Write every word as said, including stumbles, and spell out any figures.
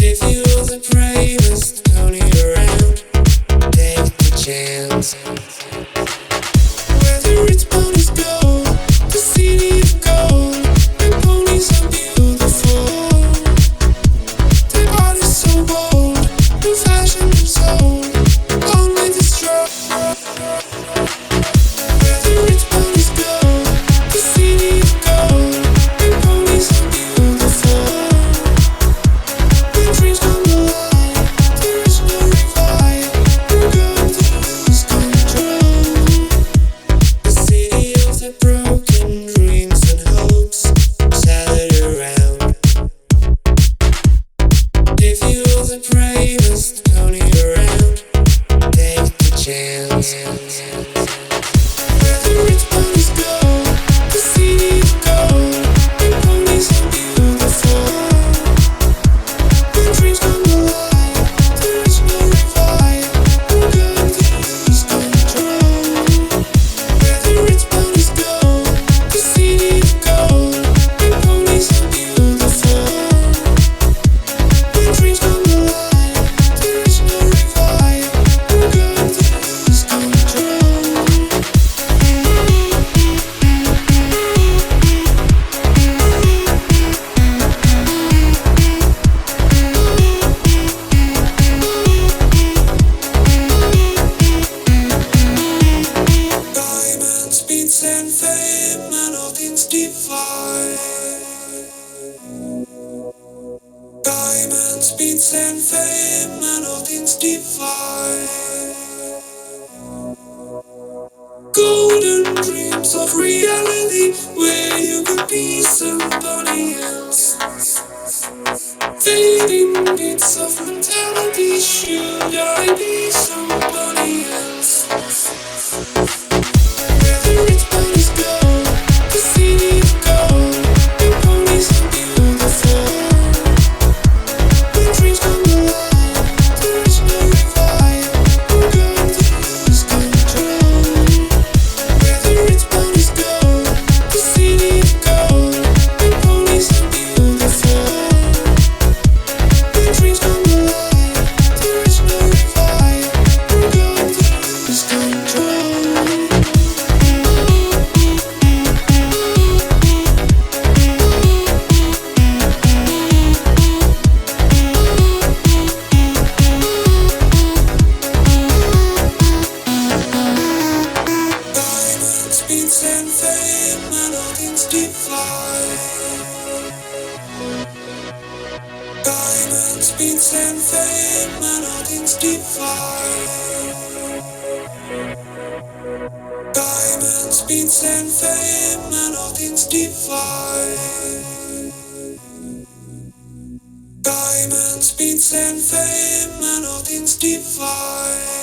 If you're the bravest pony around, take the chance. Whether it's ponies gold, the city of gold, and ponies are beautiful. Their bodies so bold, no fashion is old, only the strong. Whether it's ponies gold, the city of gold, and ponies are beautiful. When dreams come alive, there is no revive. We're going to lose control. The city of the broken dreams and hopes scattered around. If you're the bravest pony around, take the chance. Whether it's ponies gold, the city of gold, and ponies are beautiful. When dreams come alive, there is no revive. We're going to lose control. Whether it's ponies gold, the city of gold, and ponies are beautiful. When dreams come alive, there is no revive. We're going to lose control. Diamonds, beats and fame, and all things divine. Diamonds, beats and fame, and all things divine. Golden dreams of reality, where you could be somebody else. Fading bits of mentality, should I be somebody else? Whether it's ponies gold, the city of gold, and ponies are beautiful. When dreams come alive, there is no revive. We're going to lose control. Whether it's ponies gold, the city of gold, and ponies are beautiful. When dreams come alive, there is no revive. We're going to lose control. Diamonds, beats and fame, and all things divine. Diamonds, beats and fame, and all things divine. Diamonds, beats and fame, and all things divine. Diamonds, beats and fame, and all things divine.